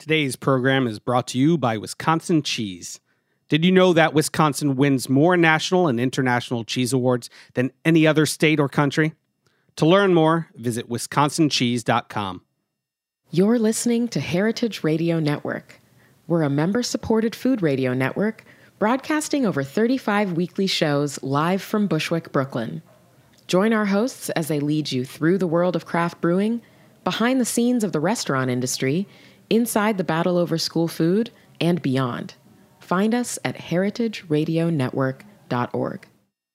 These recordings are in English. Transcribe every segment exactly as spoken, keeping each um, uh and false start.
Today's program is brought to you by Wisconsin Cheese. Did you know that Wisconsin wins more national and international cheese awards than any other state or country? To learn more, visit wisconsin cheese dot com. You're listening to Heritage Radio Network. We're a member-supported food radio network broadcasting over thirty-five weekly shows live from Bushwick, Brooklyn. Join our hosts as they lead you through the world of craft brewing, behind the scenes of the restaurant industry, inside the battle over school food, and beyond. Find us at heritage radio network dot org.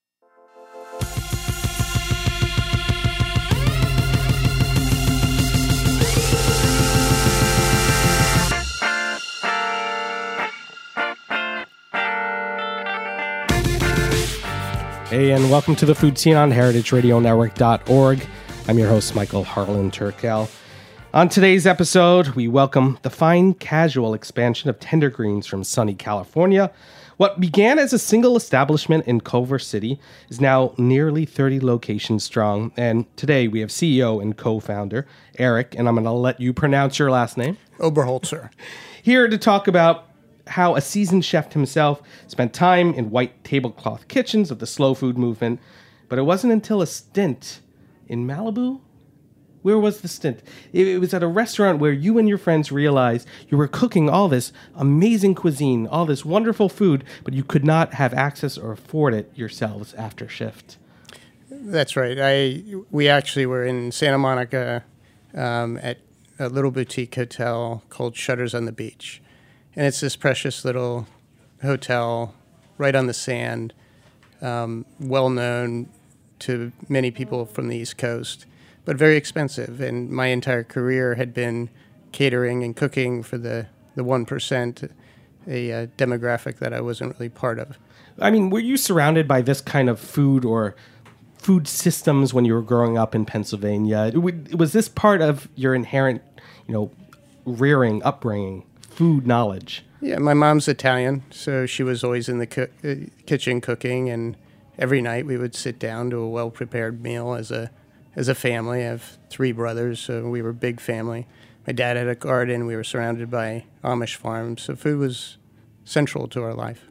Hey, and welcome to the Food Scene on heritage radio network dot org. I'm your host, Michael Harlan Turkel. On today's episode, we welcome the fine casual expansion of Tender Greens from sunny California. What began as a single establishment in Culver City is now nearly thirty locations strong. And today we have C E O and co-founder Eric, and I'm going to let you pronounce your last name. Oberholzer. Here to talk about how a seasoned chef himself spent time in white tablecloth kitchens of the slow food movement. But it wasn't until a stint in Malibu. Where was the stint? It was at a restaurant where you and your friends realized you were cooking all this amazing cuisine, all this wonderful food, but you could not have access or afford it yourselves after shift. That's right. I we actually were in Santa Monica um, at a little boutique hotel called Shutters on the Beach. And it's this precious little hotel right on the sand, um, well known to many people from the East Coast, but very expensive. And my entire career had been catering and cooking for the, the one percent, a uh, demographic that I wasn't really part of. I mean, were you surrounded by this kind of food or food systems when you were growing up in Pennsylvania? Was this part of your inherent, you know, rearing, upbringing, food knowledge? Yeah, my mom's Italian, so she was always in the co- uh, kitchen cooking, and every night we would sit down to a well-prepared meal as a as a family. I have three brothers, so we were a big family. My dad had a garden. We were surrounded by Amish farms, so food was central to our life.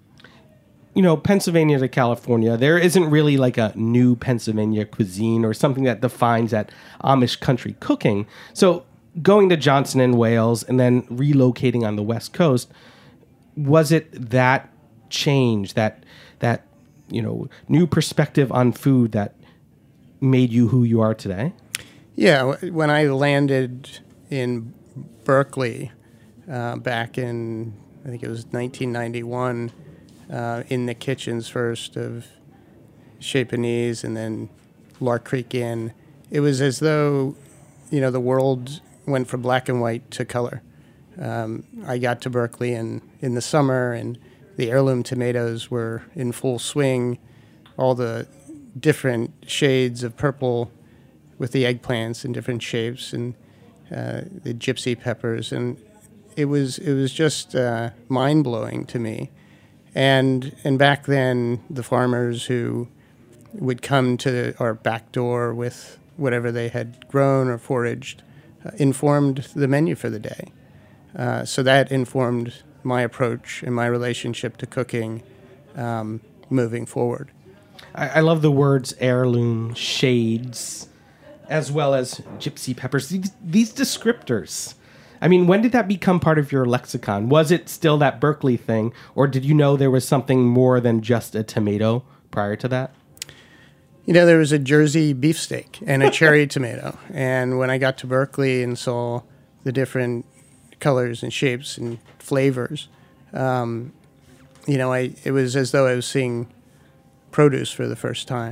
You know, Pennsylvania to California, there isn't really like a new Pennsylvania cuisine or something that defines that Amish country cooking. So going to Johnson and Wales and then relocating on the West Coast, was it that change, that that you know, new perspective on food that made you who you are today? Yeah, when I landed in Berkeley uh, back in, I think it was nineteen ninety-one, uh, in the kitchens first of Chez Panisse and then Lark Creek Inn, it was as though, you know, the world went from black and white to color. Um, I got to Berkeley in, in the summer, and the heirloom tomatoes were in full swing, all the different shades of purple with the eggplants in different shapes, and uh, the gypsy peppers, and it was it was just uh, mind-blowing to me. And and back then, the farmers who would come to our back door with whatever they had grown or foraged uh, informed the menu for the day. Uh, so that informed my approach and my relationship to cooking um, moving forward. I, I love the words heirloom, shades, as well as gypsy peppers. These, these descriptors. I mean, when did that become part of your lexicon? Was it still that Berkeley thing, or did you know there was something more than just a tomato prior to that? You know, there was a Jersey beefsteak and a cherry tomato. And when I got to Berkeley and saw the different colors and shapes and flavors, um, you know, I it was as though I was seeing produce for the first time.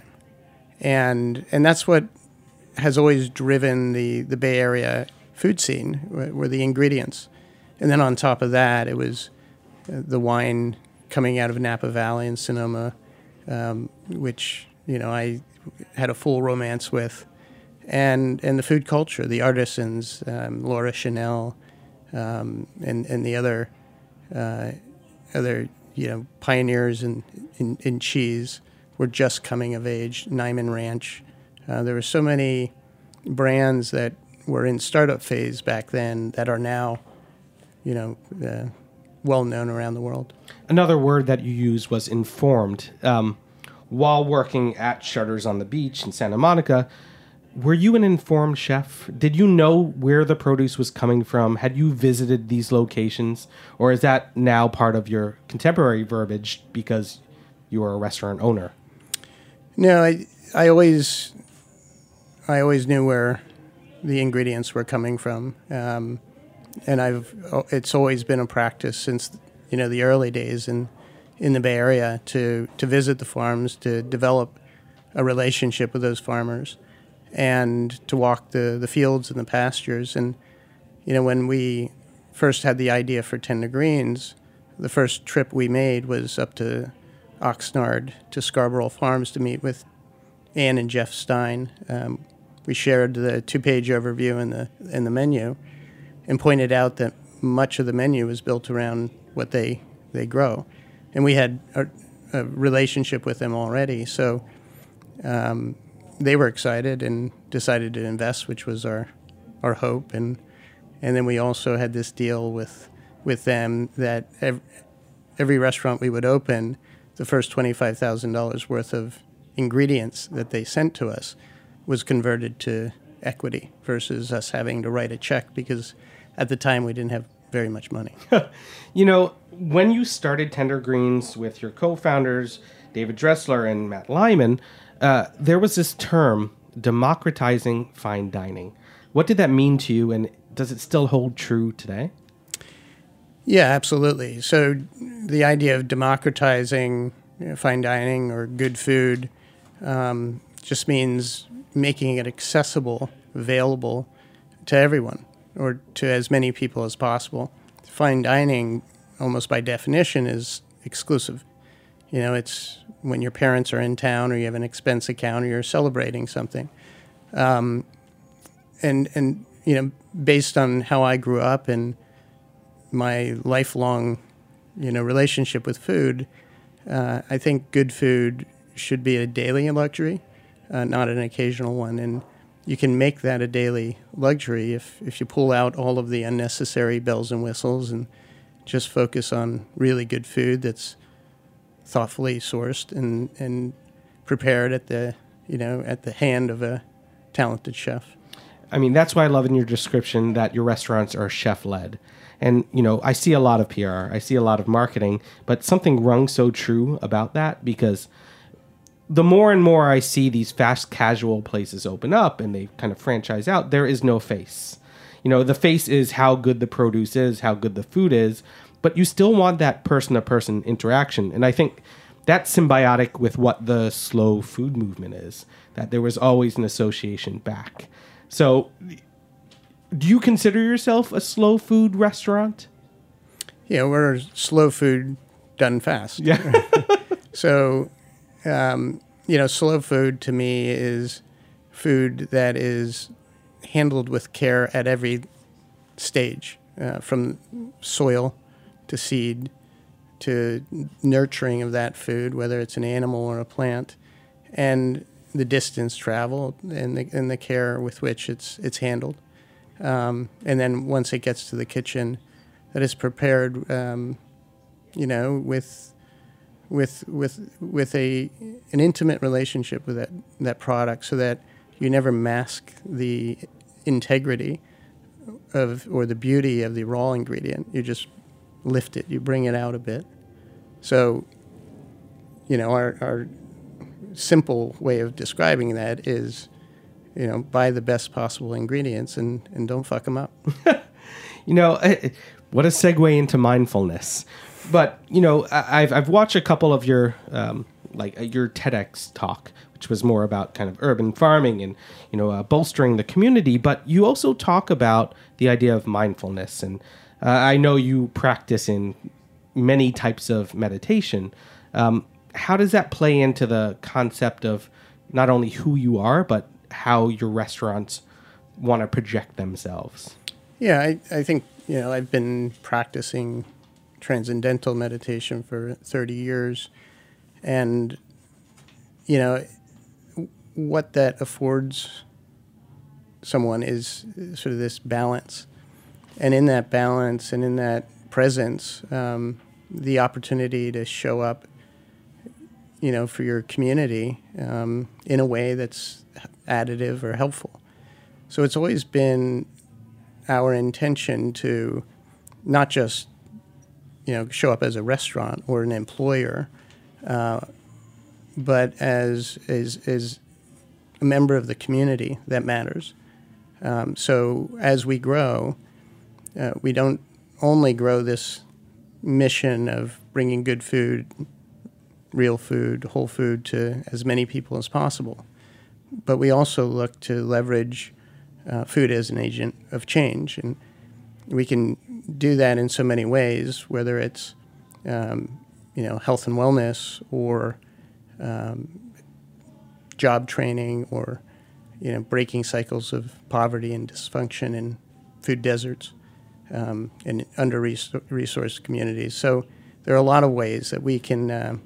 And and that's what has always driven the, the Bay Area food scene, were the ingredients. And then on top of that, it was the wine coming out of Napa Valley and Sonoma, um, which, you know, I had a full romance with. And and the food culture, the artisans, um, Laura Chanel, um, and, and the other, uh, other you know, pioneers in, in, in cheese were just coming of age. Nyman Ranch. Uh, there were so many brands that were in startup phase back then that are now you know, uh, well known around the world. Another word that you used was informed. Um, while working at Shutters on the Beach in Santa Monica, were you an informed chef? Did you know where the produce was coming from? Had you visited these locations? Or is that now part of your contemporary verbiage because you are a restaurant owner? No, I, I always, I always knew where the ingredients were coming from. Um, and I've, it's always been a practice since, you know, the early days in, in the Bay Area to, to visit the farms, to develop a relationship with those farmers, and to walk the, the fields and the pastures. And, you know, when we first had the idea for Tender Greens, the first trip we made was up to Oxnard, to Scarborough Farms, to meet with Ann and Jeff Stein. Um, we shared the two-page overview in the in the menu, and pointed out that much of the menu was built around what they they grow, and we had a, a relationship with them already. So um, they were excited and decided to invest, which was our our hope. And and then we also had this deal with with them that every, every restaurant we would open, the first twenty-five thousand dollars worth of ingredients that they sent to us was converted to equity versus us having to write a check, because at the time we didn't have very much money. You know, when you started Tender Greens with your co-founders, David Dressler and Matt Lyman, uh, there was this term, democratizing fine dining. What did that mean to you, and does it still hold true today? Yeah, absolutely. So the idea of democratizing, you know, fine dining or good food um, just means making it accessible, available to everyone, or to as many people as possible. Fine dining, almost by definition, is exclusive. You know, it's when your parents are in town, or you have an expense account, or you're celebrating something. Um, and, and, you know, based on how I grew up and my lifelong, you know, relationship with food, uh, I think good food should be a daily luxury, uh, not an occasional one. And you can make that a daily luxury if, if you pull out all of the unnecessary bells and whistles and just focus on really good food that's thoughtfully sourced and, and prepared at the, you know, at the hand of a talented chef. I mean, that's why I love in your description that your restaurants are chef-led. And, you know, I see a lot of P R, I see a lot of marketing, but something rung so true about that, because the more and more I see these fast casual places open up and they kind of franchise out, there is no face. You know, the face is how good the produce is, how good the food is, but you still want that person-to-person interaction. And I think that's symbiotic with what the slow food movement is, that there was always an association back. So do you consider yourself a slow food restaurant? Yeah, we're slow food done fast. Yeah. So, um, you know, slow food to me is food that is handled with care at every stage, uh, from soil to seed to nurturing of that food, whether it's an animal or a plant, and the distance traveled and the, and the care with which it's it's handled. Um, and then once it gets to the kitchen, that is prepared, um, you know, with with with with a an intimate relationship with that that product, so that you never mask the integrity of or the beauty of the raw ingredient. You just lift it, you bring it out a bit. So, you know, our our simple way of describing that is, you know, buy the best possible ingredients and, and don't fuck them up. You know, what a segue into mindfulness. But, you know, I've I've watched a couple of your um, like your TEDx talk, which was more about kind of urban farming and, you know, uh, bolstering the community. But you also talk about the idea of mindfulness. And uh, I know you practice in many types of meditation. Um, how does that play into the concept of not only who you are, but how your restaurants want to project themselves? Yeah, I, I think, you know, I've been practicing transcendental meditation for thirty years. And, you know, what that affords someone is sort of this balance. and in that balance and in that presence, um, the opportunity to show up, you know, for your community um, in a way that's additive or helpful. So it's always been our intention to not just, you know, show up as a restaurant or an employer, uh, but as, as as a member of the community that matters. Um, so as we grow, uh, we don't only grow this mission of bringing good food, real food, whole food to as many people as possible, but we also look to leverage uh, food as an agent of change. And we can do that in so many ways, whether it's um, you know, health and wellness, or um, job training, or you know, breaking cycles of poverty and dysfunction in food deserts um, and under-resourced communities. So there are a lot of ways that we can uh,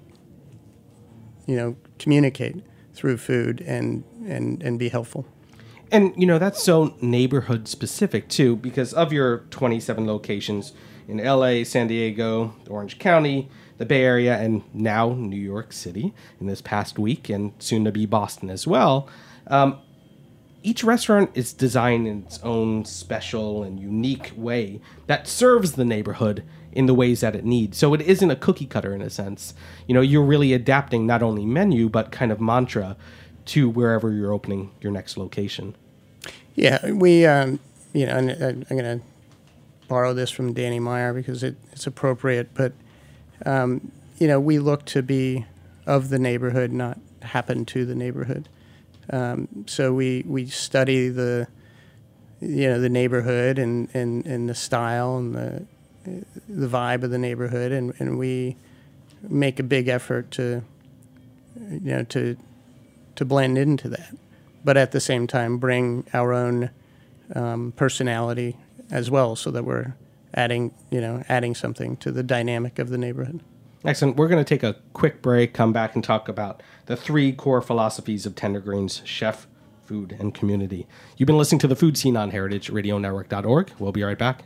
you know, communicate through food and, and, and be helpful. And, you know, that's so neighborhood specific, too, because of your twenty-seven locations in L A, San Diego, Orange County, the Bay Area, and now New York City in this past week, and soon to be Boston as well. Um, each restaurant is designed in its own special and unique way that serves the neighborhood in the ways that it needs. So it isn't a cookie cutter in a sense. You know, you're really adapting not only menu, but kind of mantra to wherever you're opening your next location. Yeah, we, um, you know, and I'm going to borrow this from Danny Meyer because it, it's appropriate, but, um, you know, we look to be of the neighborhood, not happen to the neighborhood. Um, so we, we study the, you know, the neighborhood and, and, and the style and the the vibe of the neighborhood, and, and we make a big effort to, you know, to to blend into that, but at the same time bring our own um, personality as well, so that we're adding, you know, adding something to the dynamic of the neighborhood. Excellent. We're going to take a quick break, come back and talk about the three core philosophies of Tender Greens: chef, food, and community. You've been listening to The Food Scene on heritage radio network dot org. We'll be right back.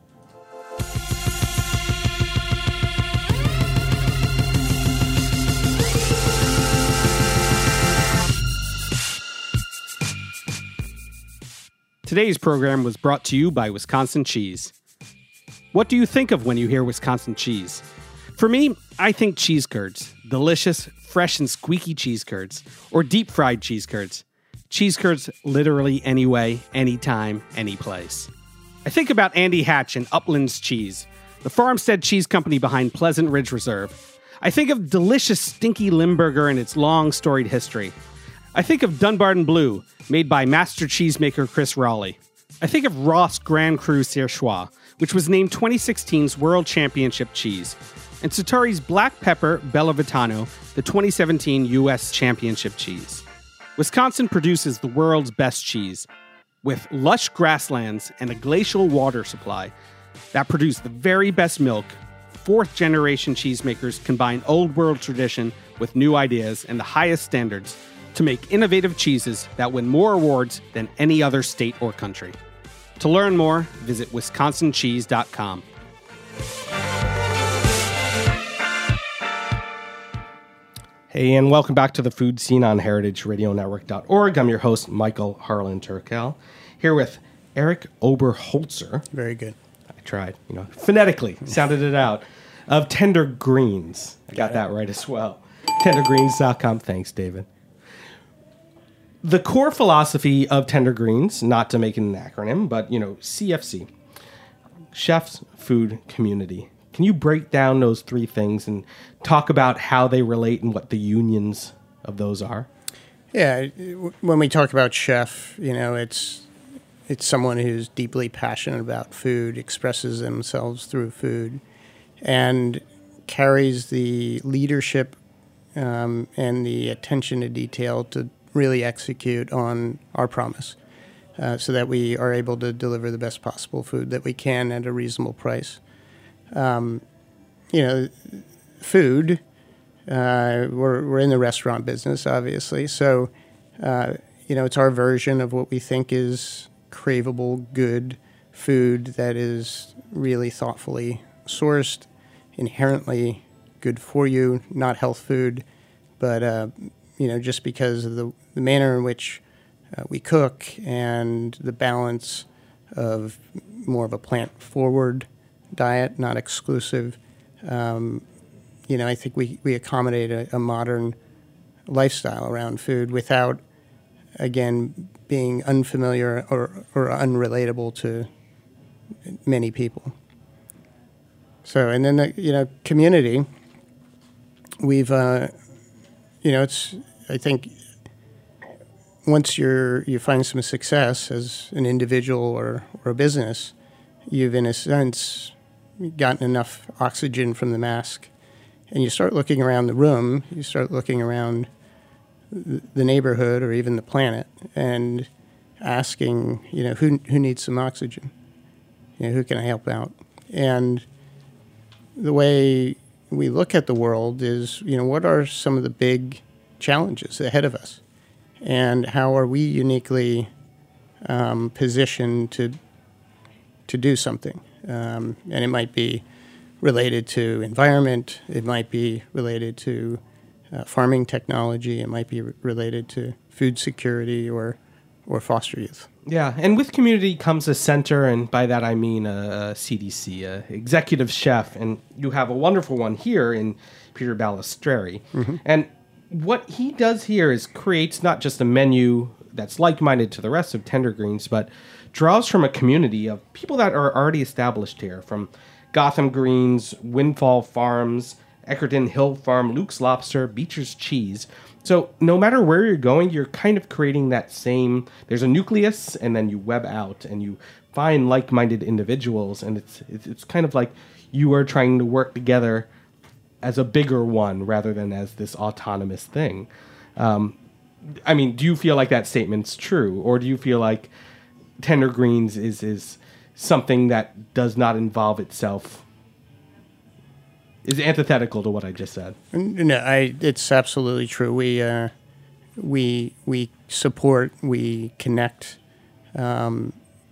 Today's program was brought to you by Wisconsin Cheese. What do you think of when you hear Wisconsin cheese? For me, I think cheese curds. Delicious, fresh, and squeaky cheese curds. Or deep-fried cheese curds. Cheese curds literally any way, anytime, any place. I think about Andy Hatch and Uplands Cheese, the farmstead cheese company behind Pleasant Ridge Reserve. I think of delicious, stinky Limburger and its long, storied history. I think of Dunbarton Blue, made by master cheesemaker Chris Raleigh. I think of Ross Grand Cru Surchoix, which was named twenty sixteen's World Championship cheese, and Sartori's Black Pepper Bellavitano, the twenty seventeen U S Championship cheese. Wisconsin produces the world's best cheese, with lush grasslands and a glacial water supply that produce the very best milk. Fourth-generation cheesemakers combine old-world tradition with new ideas and the highest standards to make innovative cheeses that win more awards than any other state or country. To learn more, visit wisconsin cheese dot com. Hey, and welcome back to The Food Scene on heritage radio network dot org. I'm your host, Michael Harlan Turkel, here with Eric Oberholzer. Very good. I tried, you know, phonetically, sounded it out, of Tender Greens. I got that right as well. tender greens dot com. Thanks, David. The core philosophy of Tender Greens, not to make it an acronym, but, you know, C F C, Chefs, Food, Community. Can you break down those three things and talk about how they relate and what the unions of those are? Yeah, when we talk about chef, you know, it's it's someone who's deeply passionate about food, expresses themselves through food, and carries the leadership um, and the attention to detail to really execute on our promise uh, so that we are able to deliver the best possible food that we can at a reasonable price. Um, you know, food, uh, we're, we're in the restaurant business, obviously. So, uh, you know, it's our version of what we think is craveable, good food that is really thoughtfully sourced, inherently good for you, not health food, but uh, you know, just because of the, the manner in which uh, we cook and the balance of more of a plant-forward diet, not exclusive. Um, you know, I think we, we accommodate a, a modern lifestyle around food without, again, being unfamiliar or, or unrelatable to many people. So, and then, the, you know, community, we've, uh, you know, it's, I think, once you're, you find some success as an individual or, or a business, you've, in a sense, gotten enough oxygen from the mask, and you start looking around the room, you start looking around the neighborhood or even the planet, and asking, you know, who who needs some oxygen? You know, who can I help out? And the way we look at the world is, you know, what are some of the big challenges ahead of us? And how are we uniquely um, positioned to to do something? Um, and it might be related to environment. It might be related to uh, farming technology. It might be re- related to food security or or foster youth. Yeah, and with community comes a center, and by that I mean a, a C D C, a executive chef, and you have a wonderful one here in Peter Balistreri. Mm-hmm. And what he does here is creates not just a menu that's like-minded to the rest of Tender Greens, but draws from a community of people that are already established here, from Gotham Greens, Windfall Farms, Eckerton Hill Farm, Luke's Lobster, Beecher's Cheese. So no matter where you're going, you're kind of creating that same, there's a nucleus, and then you web out, and you find like-minded individuals, and it's it's, it's kind of like you are trying to work together as a bigger one rather than as this autonomous thing. Um, I mean, do you feel like that statement's true, or do you feel like Tender Greens is is something that does not involve itself, is antithetical to what I just said? No, I, it's absolutely true. We uh, we we support, we connect um,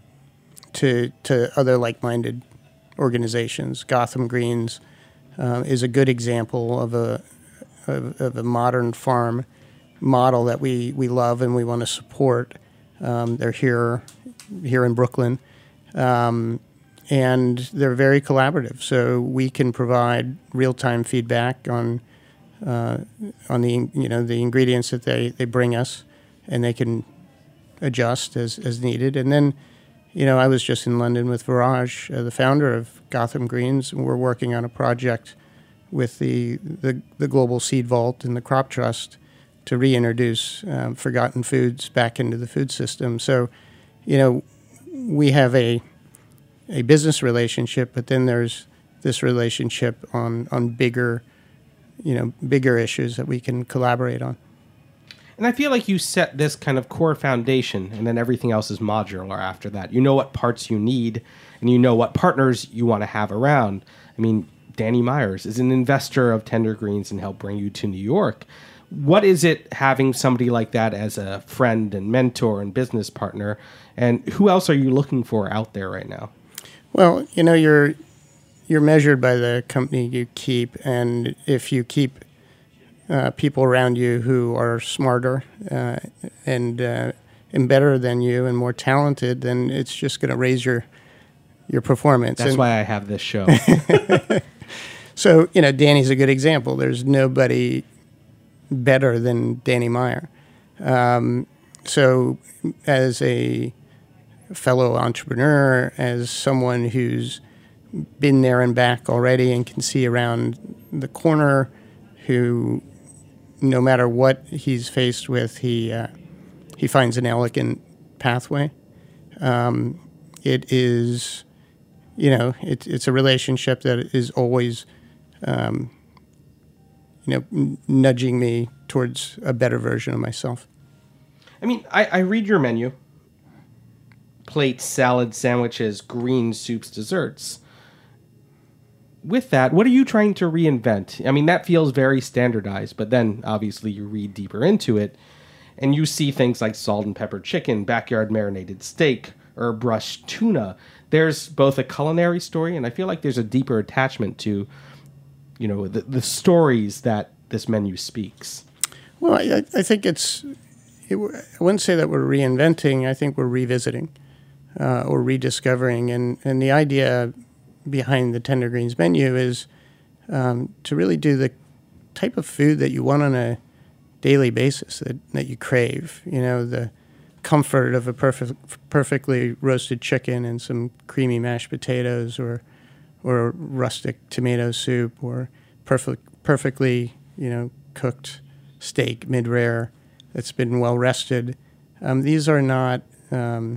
to to other like-minded organizations. Gotham Greens uh, is a good example of a of, of a modern farm model that we, we love and we want to support. Um, they're here here in Brooklyn. Um, and they're very collaborative, so we can provide real-time feedback on uh, on the you know the ingredients that they, they bring us, and they can adjust as, as needed. And then, you know, I was just in London with Viraj, uh, the founder of Gotham Greens, and we're working on a project with the the, the Global Seed Vault and the Crop Trust to reintroduce um, forgotten foods back into the food system. So, you know, we have a a business relationship, but then there's this relationship on, on bigger, you know, bigger issues that we can collaborate on. And I feel like you set this kind of core foundation, and then everything else is modular after that. You know what parts you need, and you know what partners you want to have around. I mean, Danny Myers is an investor of Tender Greens and helped bring you to New York. What is it having somebody like that as a friend and mentor and business partner? And who else are you looking for out there right now? Well, you know, you're you're measured by the company you keep, and if you keep uh, people around you who are smarter uh, and uh, and better than you and more talented, then it's just going to raise your your performance. That's and why I have this show. So, you know, Danny's a good example. There's nobody better than Danny Meyer. Um, so, as a fellow entrepreneur, as someone who's been there and back already and can see around the corner, who, no matter what he's faced with, he uh, he finds an elegant pathway. Um, it is, you know, it, it's a relationship that is always, um, you know, n- nudging me towards a better version of myself. I mean, I, I read your menu. Plates, salads, sandwiches, greens, soups, desserts. With that, what are you trying to reinvent? I mean, that feels very standardized, but then obviously you read deeper into it and you see things like salt and pepper chicken, backyard marinated steak, herb brush tuna there's both a culinary story, and I feel like there's a deeper attachment to, you know, the, the stories that this menu speaks. Well, I, I think it's, it, I wouldn't say that we're reinventing. I think we're revisiting uh, or rediscovering. And, and the idea behind the Tender Greens menu is um, to really do the type of food that you want on a daily basis, that, that you crave. You know, the comfort of a perfect, perfectly roasted chicken and some creamy mashed potatoes, or or rustic tomato soup, or perfect, perfectly, you know, cooked steak, mid-rare, that's been well rested. Um, these are not um,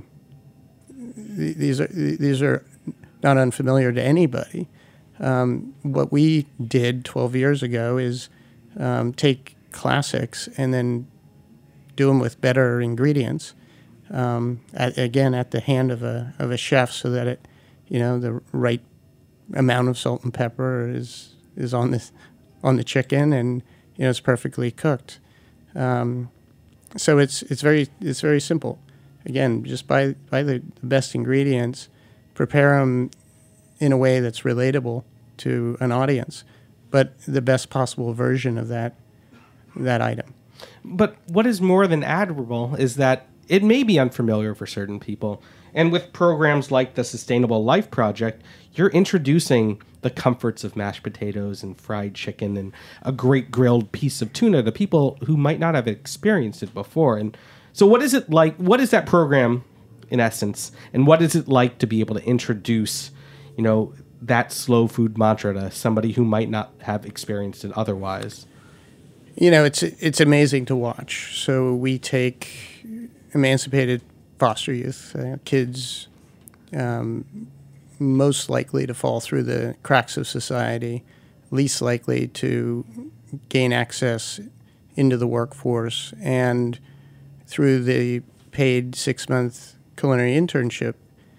th- these are these are not unfamiliar to anybody. Um, what we did twelve years ago is um, take classics and then do them with better ingredients. Um, at, again, at the hand of a of a chef, so that it, you know, the right amount of salt and pepper is is on this on the chicken, and you know it's perfectly cooked. Um, so it's it's very it's very simple. Again, just buy buy the, the best ingredients, prepare them in a way that's relatable to an audience, but the best possible version of that that item. But what is more than admirable is that it may be unfamiliar for certain people. And with programs like the Sustainable Life Project, you're introducing the comforts of mashed potatoes and fried chicken and a great grilled piece of tuna to people who might not have experienced it before. And so what is it like? What is that program in essence? And what is it like to be able to introduce, you know, that slow food mantra to somebody who might not have experienced it otherwise? You know, it's it's amazing to watch. So we take emancipated foster youth, uh, kids um, most likely to fall through the cracks of society, least likely to gain access into the workforce, and through the paid six-month culinary internship,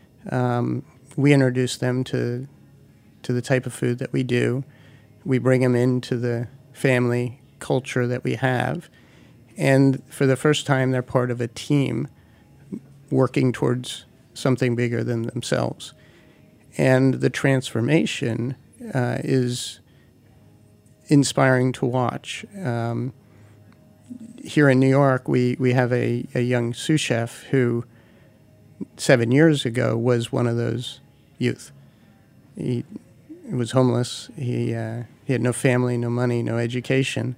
um, we introduce them to to the type of food that we do. We bring them into the family culture that we have, and for the first time, they're part of a team working towards something bigger than themselves. And the transformation uh, is inspiring to watch. Um, here in New York, we, we have a, a young sous chef who seven years ago was one of those youth. He was homeless. He, uh, he had no family, no money, no education.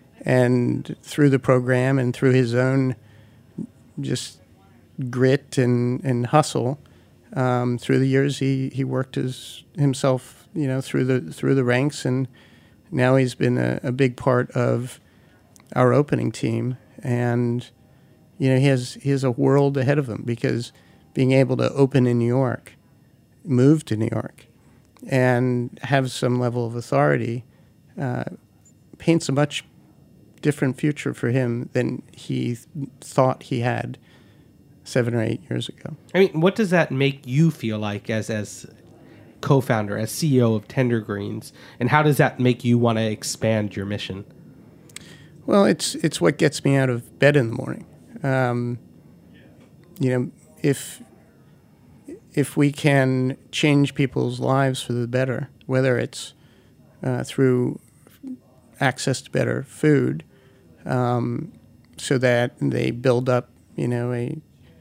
And through the program and through his own just grit and, and hustle, um, through the years he, he worked his, himself, you know, through the through the ranks, and now he's been a, a big part of our opening team. And you know, he has he has a world ahead of him, because being able to open in New York, move to New York, and have some level of authority uh, paints a much different future for him than he th- thought he had seven or eight years ago. I mean, what does that make you feel like as as co-founder, as C E O of Tender Greens, and how does that make you want to expand your mission? Well, it's it's what gets me out of bed in the morning. Um, you know, if if we can change people's lives for the better, whether it's uh, through access to better food, um, so that they build up, you know, a,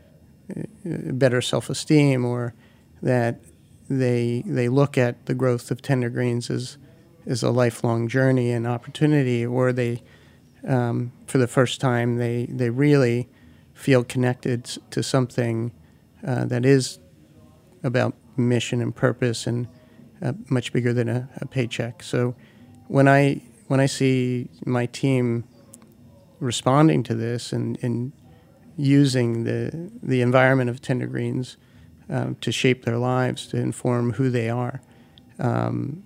a better self-esteem, or that they they look at the growth of Tender Greens as as a lifelong journey and opportunity, or they, um, for the first time, they they really feel connected to something uh, that is about mission and purpose, and uh, much bigger than a, a paycheck. So when I when I see my team responding to this and, and using the the environment of Tender Greens um, to shape their lives, to inform who they are, um,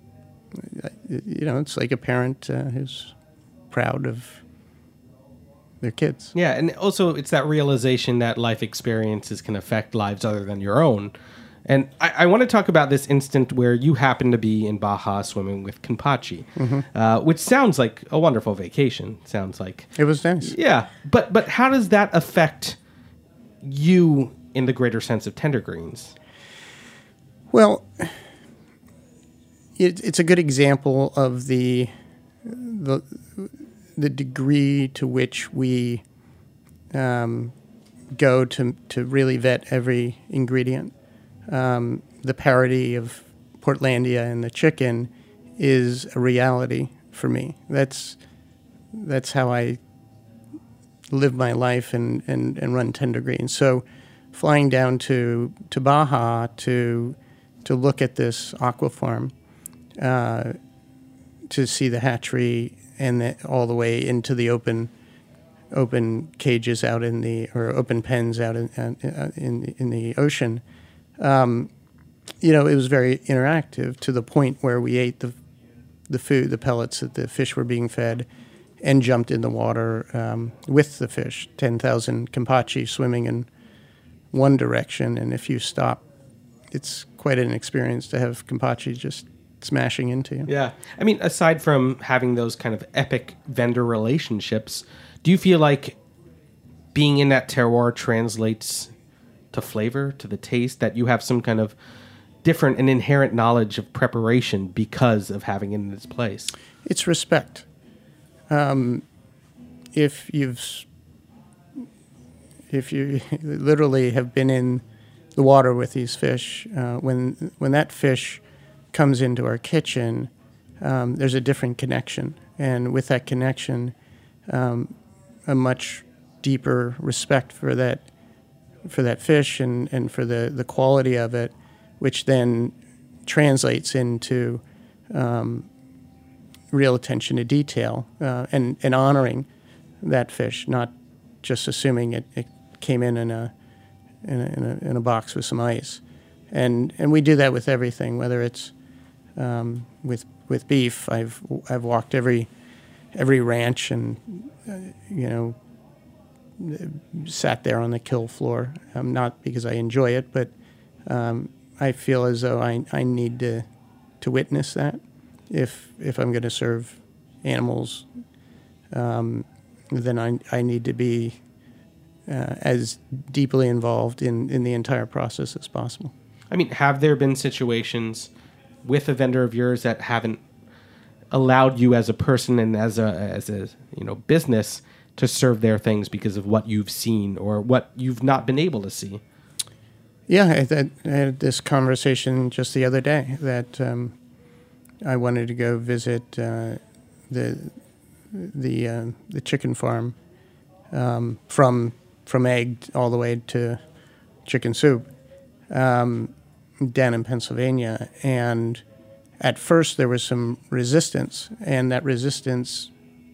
you know, it's like a parent uh, who's proud of their kids. Yeah, and also it's that realization that life experiences can affect lives other than your own. And I, I want to talk about this instant where you happen to be in Baja swimming with Kenpachi, mm-hmm. uh, which sounds like a wonderful vacation. Sounds like it was nice. Yeah, but but how does that affect you in the greater sense of Tender Greens? Well, it, it's a good example of the the the degree to which we um, go to to really vet every ingredient. Um, the parody of Portlandia and the chicken is a reality for me. That's that's how I live my life and, and, and run Tender Greens. So flying down to, to Baja to to look at this aqua farm, uh, to see the hatchery and the, all the way into the open open cages out in the or open pens out in in, in the ocean. Um, you know, it was very interactive to the point where we ate the the food, the pellets that the fish were being fed, and jumped in the water um, with the fish. ten thousand Kampachi swimming in one direction, and if you stop, it's quite an experience to have Kampachi just smashing into you. Yeah. I mean, aside from having those kind of epic vendor relationships, do you feel like being in that terroir translates to flavor, to the taste, that you have some kind of different and inherent knowledge of preparation because of having it in this place? It's respect. Um, if you've, if you literally have been in the water with these fish, uh, when when that fish comes into our kitchen, um, there's a different connection, and with that connection, um, a much deeper respect for that for that fish and, and for the, the quality of it, which then translates into um, real attention to detail uh, and, and honoring that fish, not just assuming it, it came in in a, in a in a in a box with some ice. And and we do that with everything, whether it's um, with with beef. I've I've walked every every ranch and uh, you know sat there on the kill floor, um, not because I enjoy it, but um, I feel as though I, I need to to witness that if if I'm going to serve animals, um, then I I need to be uh, as deeply involved in, in the entire process as possible. I mean, have there been situations with a vendor of yours that haven't allowed you as a person and as a as a you know business to serve their things because of what you've seen or what you've not been able to see? Yeah, I, I, I had this conversation just the other day that um, I wanted to go visit uh, the the uh, the chicken farm um, from from egg all the way to chicken soup um, down in Pennsylvania, and at first there was some resistance, and that resistance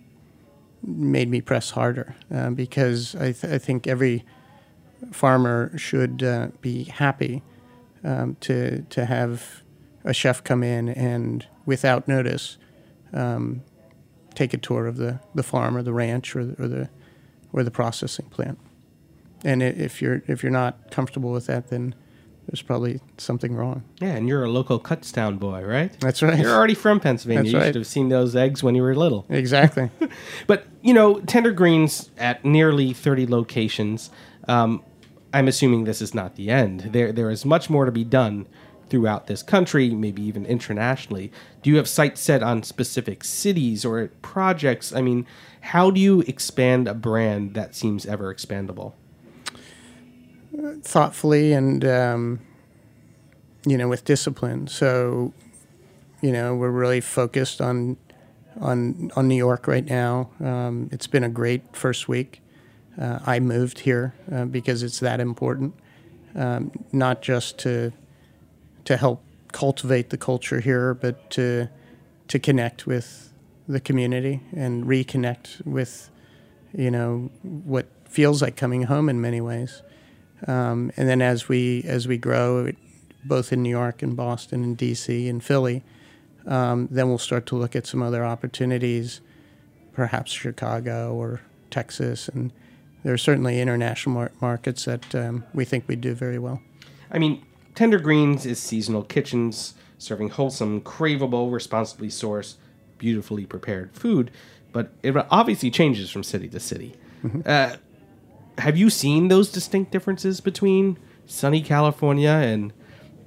made me press harder uh, because I, th- I think every farmer should uh, be happy um, to to have a chef come in and without notice um, take a tour of the, the farm or the ranch or the, or the or the processing plant. And if you're if you're not comfortable with that, then there's probably something wrong. Yeah, and you're a local Kutztown boy, right? That's right. You're already from Pennsylvania. That's you right. should have seen those eggs when you were little. Exactly. But, you know, Tender Greens at nearly thirty locations, um, I'm assuming this is not the end. There, There is much more to be done throughout this country, maybe even internationally. Do you have sights set on specific cities or projects? I mean, how do you expand a brand that seems ever expandable? Thoughtfully and, um, you know, with discipline. So, you know, we're really focused on on on New York right now. Um, it's been a great first week. Uh, I moved here uh, because it's that important, um, not just to to help cultivate the culture here, but to to connect with the community and reconnect with, you know, what feels like coming home in many ways. Um, and then as we as we grow, it, both in New York and Boston and D C and Philly, um, then we'll start to look at some other opportunities, perhaps Chicago or Texas. And there are certainly international mar- markets that um, we think we do very well. I mean, Tender Greens is seasonal kitchens serving wholesome, craveable, responsibly sourced, beautifully prepared food, but it obviously changes from city to city. Mm-hmm. Uh, have you seen those distinct differences between sunny California and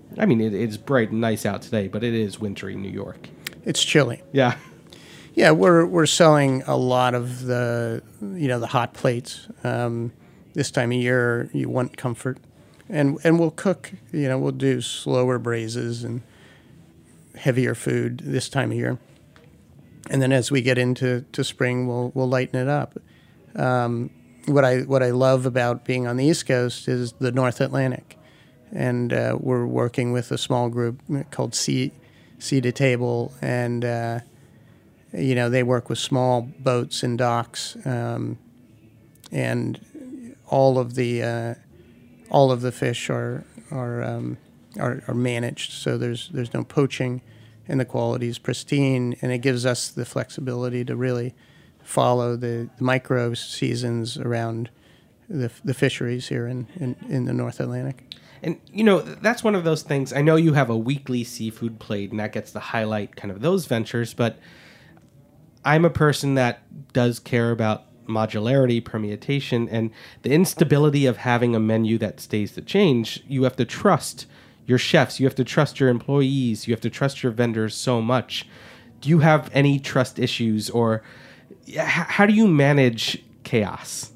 I mean, it, it's bright and nice out today, but it is wintry New York. It's chilly. Yeah. Yeah, we're we're selling a lot of the you know the hot plates. Um, this time of year, you want comfort, and and we'll cook. You know, we'll do slower braises and heavier food this time of year, and then as we get into to spring, we'll we'll lighten it up. Um, what I what I love about being on the East Coast is the North Atlantic, and uh, we're working with a small group called Sea Sea to Table, and uh, you know, they work with small boats and docks, um, and all of the uh, all of the fish are are, um, are are managed. So there's there's no poaching, and the quality is pristine, and it gives us the flexibility to really follow the, the micro seasons around the the fisheries here in, in, in the North Atlantic. And, you know, that's one of those things. I know you have a weekly seafood plate, and that gets to highlight kind of those ventures, but I'm a person that does care about modularity, permutation, and the instability of having a menu that stays to change. You have to trust your chefs. You have to trust your employees. You have to trust your vendors so much. Do you have any trust issues, or h- how do you manage chaos?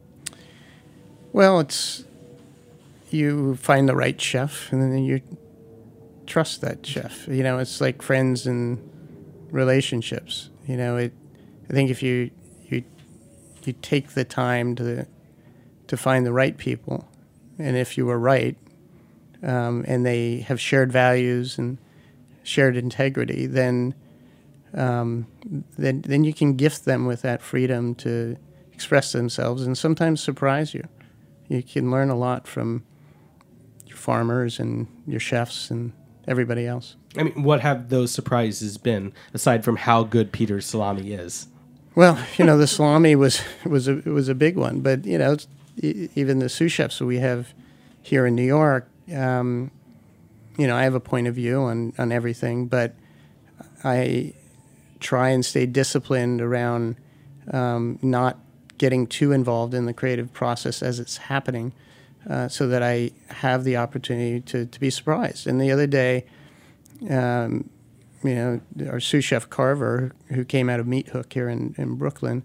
Well, it's you find the right chef, and then you trust that chef. You know, it's like friends and relationships. You know, it. I think if you you you take the time to to find the right people, and if you were right, um, and they have shared values and shared integrity, then um, then then you can gift them with that freedom to express themselves and sometimes surprise you. You can learn a lot from your farmers and your chefs and everybody else. I mean, what have those surprises been, aside from how good Peter's salami is? Well, you know, the salami was was a was a big one, but you know, it's, even the sous chefs that we have here in New York, um, you know, I have a point of view on, on everything, but I try and stay disciplined around um, not getting too involved in the creative process as it's happening, uh, so that I have the opportunity to, to be surprised. And the other day, um, you know, our sous chef Carver, who came out of Meat Hook here in, in Brooklyn,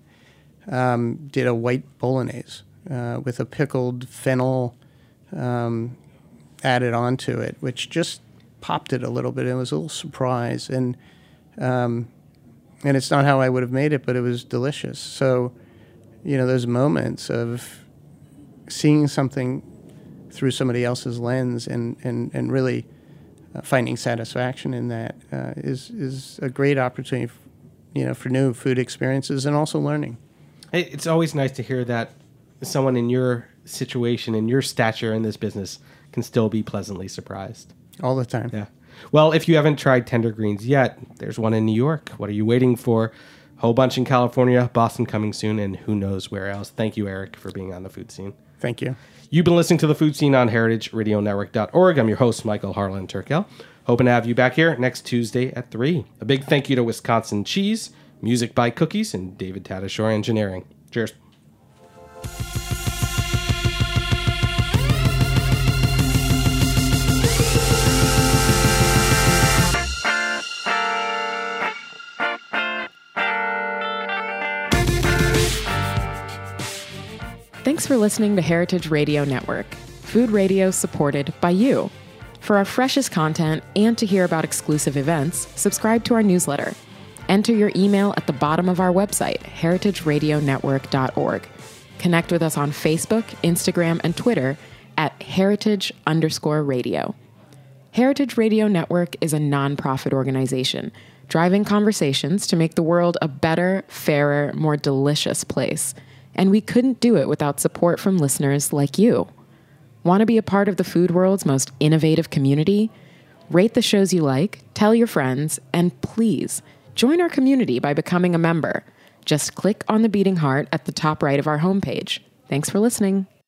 um, did a white bolognese uh, with a pickled fennel um, added onto it, which just popped it a little bit. It was a little surprise, and um, and it's not how I would have made it, but it was delicious. So, you know, those moments of seeing something through somebody else's lens and, and, and really uh, finding satisfaction in that uh, is is a great opportunity, f- you know, for new food experiences and also learning. It's always nice to hear that someone in your situation, in your stature in this business, can still be pleasantly surprised. All the time. Yeah. Well, if you haven't tried tender greens yet, there's one in New York. What are you waiting for? Whole bunch in California, Boston coming soon, and who knows where else. Thank you, Eric, for being on The Food Scene. Thank you. You've been listening to The Food Scene on heritage radio network dot org. I'm your host, Michael Harlan Turkel. Hoping to have you back here next Tuesday at three. A big thank you to Wisconsin Cheese, music by Cookies, and David Tadashore Engineering. Cheers. Thanks for listening to Heritage Radio Network, food radio supported by you. For our freshest content and to hear about exclusive events, subscribe to our newsletter. Enter your email at the bottom of our website, heritage radio network dot org. Connect with us on Facebook, Instagram, and Twitter at heritage underscore radio. Heritage Radio Network is a nonprofit organization driving conversations to make the world a better, fairer, more delicious place. And we couldn't do it without support from listeners like you. Want to be a part of the food world's most innovative community? Rate the shows you like, tell your friends, and please join our community by becoming a member. Just click on the beating heart at the top right of our homepage. Thanks for listening.